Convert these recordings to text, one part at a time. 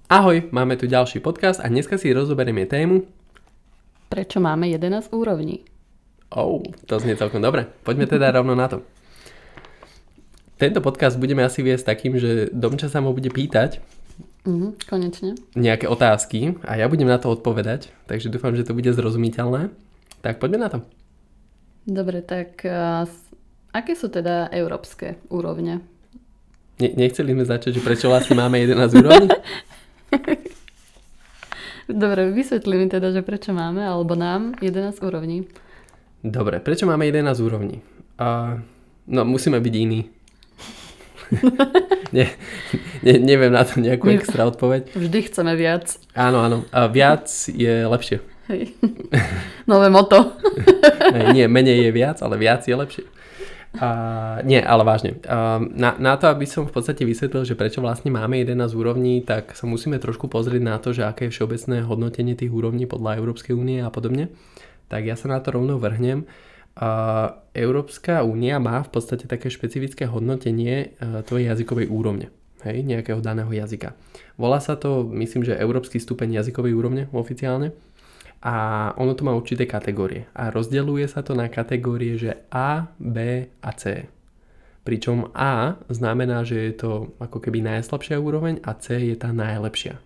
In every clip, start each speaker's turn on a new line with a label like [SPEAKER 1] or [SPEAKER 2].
[SPEAKER 1] Ahoj, máme tu ďalší podcast a dneska si rozoberieme tému.
[SPEAKER 2] Prečo máme 11 úrovní?
[SPEAKER 1] To znie celkom dobre. Poďme teda rovno na to. Tento podcast budeme asi viesť takým, že Domča sa mu bude pýtať
[SPEAKER 2] Konečne.
[SPEAKER 1] nejaké otázky a ja budem na to odpovedať, takže dúfam, že to bude zrozumiteľné. Tak poďme na to.
[SPEAKER 2] Dobre, tak aké sú teda európske úrovne?
[SPEAKER 1] Nechceli sme začať, že prečo vlastne máme 11 úrovní?
[SPEAKER 2] Dobre, vysvetli mi teda, že prečo máme, alebo nám 11 úrovní.
[SPEAKER 1] Dobre, prečo máme 11 úrovní? Musíme byť iní. Neviem na to nejakú extra odpoveď.
[SPEAKER 2] Vždy chceme viac.
[SPEAKER 1] Áno. Viac je lepšie.
[SPEAKER 2] Hej. Nové moto.
[SPEAKER 1] Nie, menej je viac, ale viac je lepšie. Nie, ale vážne. Na to, aby som v podstate vysvetlil, že prečo vlastne máme 11 úrovní, tak sa musíme trošku pozrieť na to, že aké je všeobecné hodnotenie tých úrovní podľa Európskej únie a podobne. Tak ja sa na to rovno vrhnem. Európska únia má v podstate také špecifické hodnotenie tvojej jazykovej úrovne. Hej, nejakého daného jazyka. Volá sa to, myslím, že Európsky stupeň jazykovej úrovne oficiálne. A ono to má určité kategórie. A rozdeľuje sa to na kategórie, že A, B a C. Pričom A znamená, že je to ako keby najslabšia úroveň a C je tá najlepšia.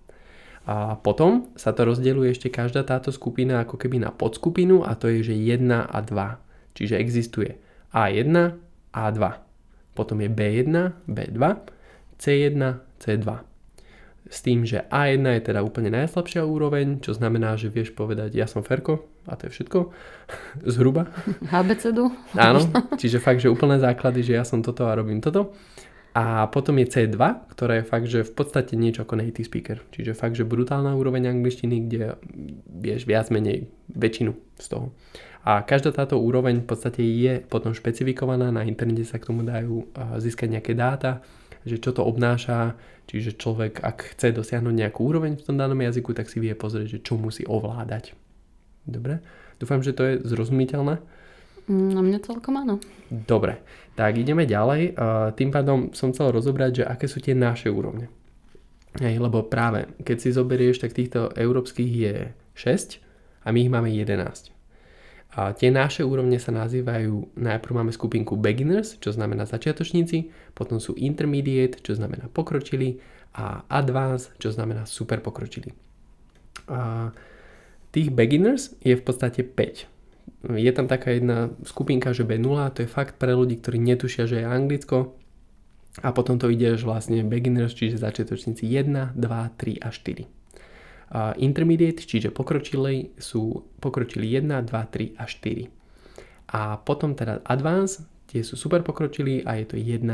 [SPEAKER 1] A potom sa to rozdeľuje ešte každá táto skupina ako keby na podskupinu a to je, že 1 a 2. Čiže existuje A1, A2. Potom je B1, B2, C1, C2. S tým, že A1 je teda úplne najslabšia úroveň, čo znamená, že vieš povedať ja som Ferko a to je všetko. Zhruba.
[SPEAKER 2] HBCD.
[SPEAKER 1] Áno, čiže fakt, že úplné základy, že ja som toto a robím toto. A potom je C2, ktorá je fakt, že v podstate niečo ako native speaker. Čiže fakt, že brutálna úroveň angličtiny, kde vieš viac menej väčšinu z toho. A každá táto úroveň v podstate je potom špecifikovaná, na internete sa k tomu dajú získať nejaké dáta, že čo to obnáša, čiže človek, ak chce dosiahnuť nejakú úroveň v tom danom jazyku, tak si vie pozrieť, že čo musí ovládať. Dobre? Dúfam, že to je zrozumiteľné.
[SPEAKER 2] Na mňa celkom áno.
[SPEAKER 1] Dobre, tak ideme ďalej. Tým pádom som chcel rozobrať, že aké sú tie naše úrovne. Lebo práve, keď si zoberieš, tak týchto európskych je 6 a my ich máme 11. A tie naše úrovne sa nazývajú, najprv máme skupinku beginners, čo znamená začiatočníci, potom sú intermediate, čo znamená pokročilí a advanced, čo znamená super pokročilí. A tých beginners je v podstate 5. Je tam taká jedna skupinka, že B0, to je fakt pre ľudí, ktorí netušia, že je Anglicko. A potom to ide až vlastne beginners, čiže začiatočníci 1, 2, 3 a 4. Intermediate, čiže pokročilí sú pokročili 1, 2, 3 a 4. A potom teda advanced, tie sú super pokročilí a je to 1,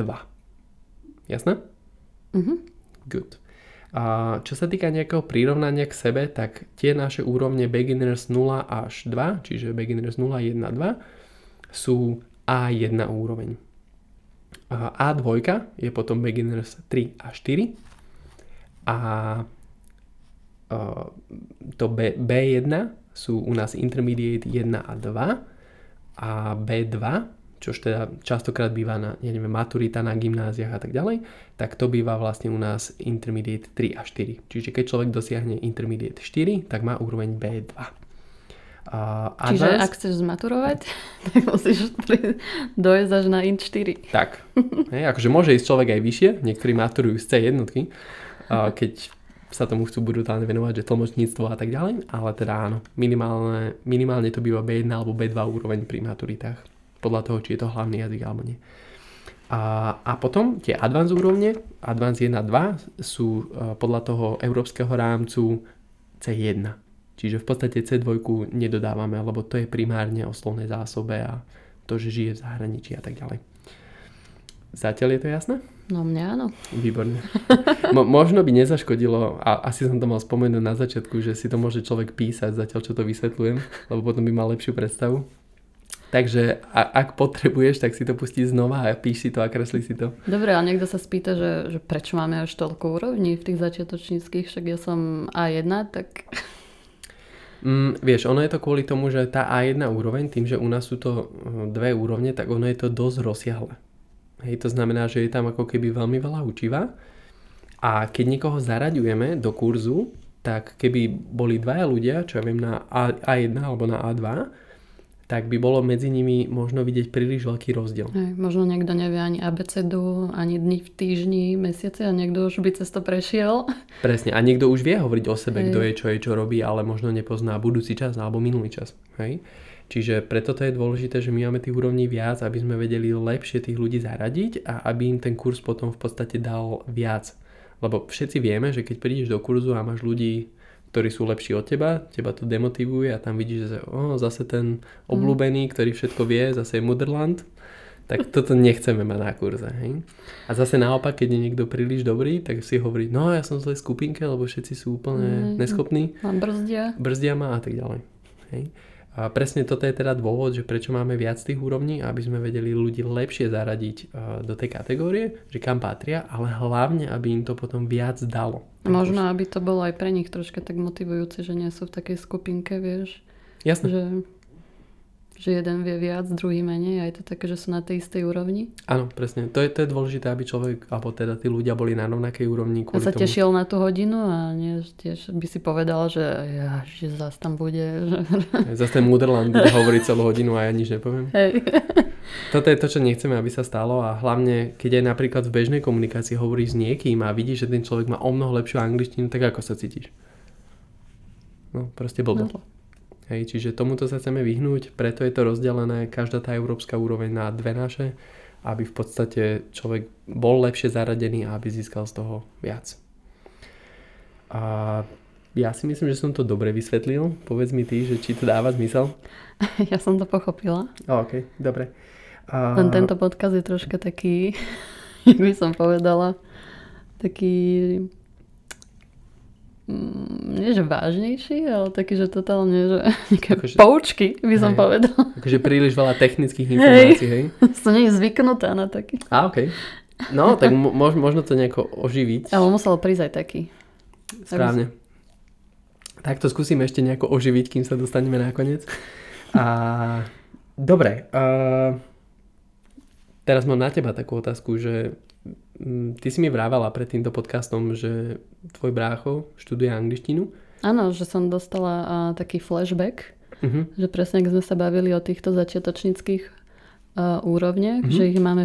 [SPEAKER 1] 2. Jasné? Good. A čo sa týka nejakého prirovnania k sebe, tak tie naše úrovne beginners 0 až 2, čiže beginners 0, 1, 2 sú A1 úroveň. A A2 je potom beginners 3 a 4 a to B1 sú u nás intermediate 1 a 2 a B2, čož teda častokrát býva na, maturita na gymnáziách a tak ďalej, tak to býva vlastne u nás intermediate 3 a 4. Čiže keď človek dosiahne intermediate 4, tak má úroveň B2.
[SPEAKER 2] Čiže ak chceš zmaturovať, tak musíš dojsť až na int 4.
[SPEAKER 1] Tak, akože môže ísť človek aj vyššie, niektorí maturujú z C1, keď sa tomu chcú brutálne venovať, že tlmočníctvo a tak ďalej, ale teda áno, minimálne to býva B1 alebo B2 úroveň pri maturitách, podľa toho, či je to hlavný jazyk alebo nie. A potom tie advanced úrovne, advanced 1 a 2 sú podľa toho európskeho rámcu C1, čiže v podstate C2 nedodávame, lebo to je primárne o slovnej zásobe a to, že žije v zahraničí a tak ďalej. Zatiaľ je to jasné?
[SPEAKER 2] No mňa áno.
[SPEAKER 1] Výborne. Možno by nezaškodilo, a asi som to mal spomenúť na začiatku, že si to môže človek písať zatiaľ, čo to vysvetľujem, lebo potom by mal lepšiu predstavu. Takže ak potrebuješ, tak si to pustí znova a píš si to a kresli si to.
[SPEAKER 2] Dobre, a niekto sa spýta, že prečo máme až toľko úrovní v tých začiatočníckych, však ja som A1, tak...
[SPEAKER 1] Vieš, ono je to kvôli tomu, že tá A1 úroveň, tým, že u nás sú to dve úrovne, tak ono je to dosť rozsiahle. Hej, to znamená, že je tam ako keby veľmi veľa učiva A keď niekoho zaraďujeme do kurzu, tak keby boli dvaja ľudia, čo ja viem, na A1 alebo na A2, tak by bolo medzi nimi možno vidieť príliš veľký rozdiel.
[SPEAKER 2] Možno niekto nevie ani abecedu, ani dni v týždni, mesiace a niekto už by cez to prešiel.
[SPEAKER 1] Presne. A niekto už vie hovoriť o sebe, kto je, čo robí, ale možno nepozná budúci čas alebo minulý čas. Hej? Čiže preto to je dôležité, že my máme tých úrovní viac, aby sme vedeli lepšie tých ľudí zaradiť a aby im ten kurz potom v podstate dal viac. Lebo všetci vieme, že keď prídeš do kurzu a máš ľudí, ktorí sú lepší od teba to demotivuje a tam vidíš, že zase ten obľúbený, ktorý všetko vie, zase je Mudrland, tak toto nechceme mať na kurze. Hej? A zase naopak, keď je niekto príliš dobrý, tak si hovorí, no ja som v zlej skupinke, lebo všetci sú úplne neschopní. Brzdia ma a tak ďalej. Hej? A presne toto je teda dôvod, že prečo máme viac tých úrovní, aby sme vedeli ľudí lepšie zaradiť do tej kategórie, že kam patria, ale hlavne, aby im to potom viac dalo.
[SPEAKER 2] Možno, aby to bolo aj pre nich troška tak motivujúce, že nie sú v takej skupinke, vieš.
[SPEAKER 1] Jasné.
[SPEAKER 2] Že jeden vie viac, druhý menej a je to také, že sú na tej istej úrovni.
[SPEAKER 1] Áno, presne. To je dôležité, aby človek, alebo teda tí ľudia boli na rovnakej úrovni.
[SPEAKER 2] A sa tešil na tú hodinu a nie, tiež by si povedal, že zase tam bude.
[SPEAKER 1] Zase ten Mudrland bude hovoriť celú hodinu a ja nič nepoviem.
[SPEAKER 2] Hej.
[SPEAKER 1] Toto je to, čo nechceme, aby sa stalo a hlavne, keď aj napríklad v bežnej komunikácii hovoríš s niekým a vidíš, že ten človek má omnoho lepšiu angličtinu, tak ako sa cítiš? No, proste blbo. No. Hej, čiže tomuto sa chceme vyhnúť, preto je to rozdelené, každá tá európska úroveň na dve naše, aby v podstate človek bol lepšie zaradený a aby získal z toho viac. A ja si myslím, že som to dobre vysvetlil. Povedz mi ty, že či to dáva zmysel?
[SPEAKER 2] Ja som to pochopila.
[SPEAKER 1] OK, dobre.
[SPEAKER 2] Len tento podcast je troška taký, jak by som povedala, taký nie že vážnejší, ale taký, že totálne, že nejaké poučky by som povedala.
[SPEAKER 1] Takže príliš veľa technických informácií, hej?
[SPEAKER 2] Som nie je zvyknutá na taký.
[SPEAKER 1] OK. No, tak možno to nejako oživiť.
[SPEAKER 2] Ale musel prísť aj taký.
[SPEAKER 1] Správne. Tak to skúsime ešte nejako oživiť, kým sa dostaneme nakoniec. Dobre. Teraz mám na teba takú otázku, že ty si mi vrávala pred týmto podcastom, že tvoj brácho študuje angličtinu.
[SPEAKER 2] Áno, že som dostala taký flashback, že presne, keď sme sa bavili o týchto začiatočníckých úrovniach, že ich máme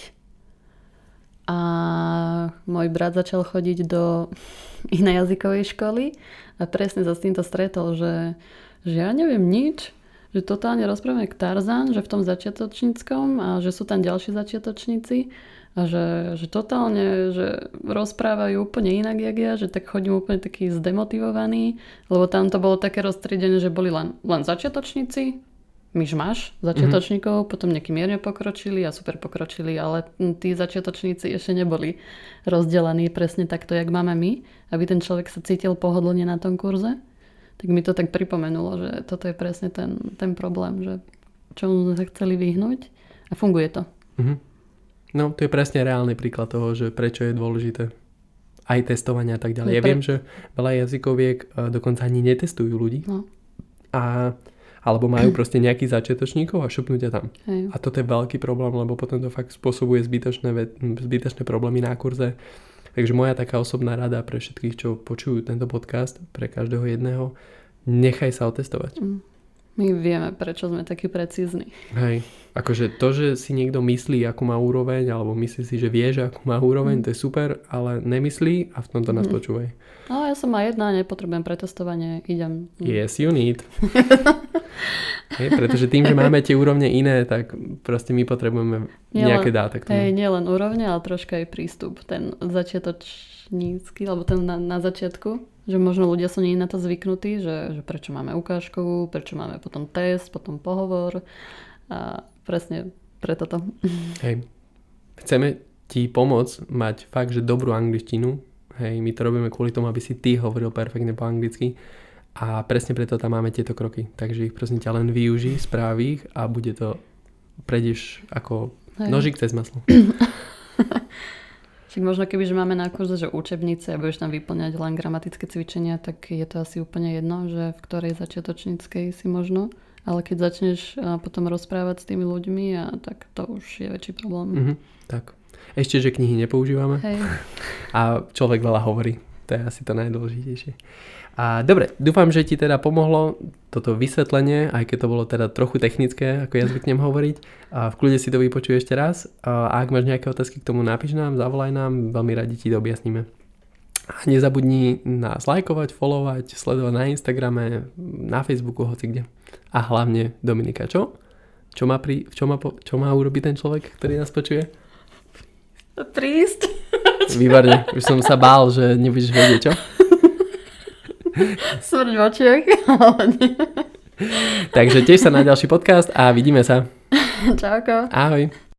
[SPEAKER 2] 5 a môj brat začal chodiť do inej jazykovej školy a presne sa s týmto stretol, že ja neviem nič, že totálne rozprávame k Tarzan, že v tom začiatočníckom a že sú tam ďalší začiatočníci a že totálne, že rozprávajú úplne inak, jak ja, že tak chodím úplne taký zdemotivovaný, lebo tam to bolo také roztriedené, že boli len začiatočníci, myšmaš začiatočníkov, potom nejakí mierne pokročili a super pokročili, ale tí začiatočníci ešte neboli rozdelení presne takto, jak máme my, aby ten človek sa cítil pohodlne na tom kurze. Tak mi to tak pripomenulo, že toto je presne ten problém, že čomu sme sa chceli vyhnúť a funguje to.
[SPEAKER 1] No, to je presne reálny príklad toho, že prečo je dôležité aj testovanie a tak ďalej. Ja viem, že veľa jazykoviek dokonca ani netestujú ľudí. No. Alebo majú proste nejakých začiatočníkov a šupnú ťa tam. Hej. A toto je veľký problém, lebo potom to fakt spôsobuje zbytočné problémy na kurze. Takže moja taká osobná rada pre všetkých, čo počujú tento podcast, pre každého jedného, nechaj sa otestovať.
[SPEAKER 2] My vieme, prečo sme takí precízni.
[SPEAKER 1] Hej, akože to, že si niekto myslí, akú má úroveň, alebo myslí si, že vie, že akú má úroveň, to je super, ale nemyslí a v tomto nás počúvaj.
[SPEAKER 2] No, ja som aj jedna, nepotrebujem pretestovanie, idem.
[SPEAKER 1] Yes, you need. Hej, pretože tým, že máme tie úrovne iné, tak proste my potrebujeme nejaké dáta k tomu.
[SPEAKER 2] Hej, nie len úrovne, ale troška aj prístup. Ten začiatočnícky, alebo ten na začiatku. Že možno ľudia sú nie na to zvyknutí, že prečo máme ukážkovú, prečo máme potom test, potom pohovor a presne preto to.
[SPEAKER 1] Hej, chceme ti pomôcť mať fakt, že dobrú angličtinu. Hej, my to robíme kvôli tomu, aby si ty hovoril perfektne po anglicky a presne preto tam máme tieto kroky. Takže ich prosím ťa len využij, správ ich a bude to, prejdeš ako nožík cez maslo.
[SPEAKER 2] Však možno kebyže máme na kurze, že učebnice a budeš tam vyplňať len gramatické cvičenia, tak je to asi úplne jedno, že v ktorej začiatočníckej si možno. Ale keď začneš potom rozprávať s tými ľuďmi, tak to už je väčší problém.
[SPEAKER 1] Tak. Ešte, že knihy nepoužívame.
[SPEAKER 2] Hej.
[SPEAKER 1] A človek veľa hovorí. To je asi to najdôležitejšie. A dobre, dúfam, že ti teda pomohlo toto vysvetlenie, aj keď to bolo teda trochu technické, ako ja zvyknem hovoriť. A v kľude si to vypočuj ešte raz. A ak máš nejaké otázky k tomu, napíš nám, zavolaj nám, veľmi radi ti to objasníme. A nezabudni nás lajkovať, followovať, sledovať na Instagrame, na Facebooku, hoci kde. A hlavne, Dominika, čo? Čo má urobiť ten človek, ktorý nás počuje?
[SPEAKER 2] Prísť.
[SPEAKER 1] Výborne, už som sa bál, že nebudeš vedieť, čo?
[SPEAKER 2] Smrť v očiach, ale nie.
[SPEAKER 1] Takže tiež sa na ďalší podcast a vidíme sa.
[SPEAKER 2] Čauko.
[SPEAKER 1] Ahoj.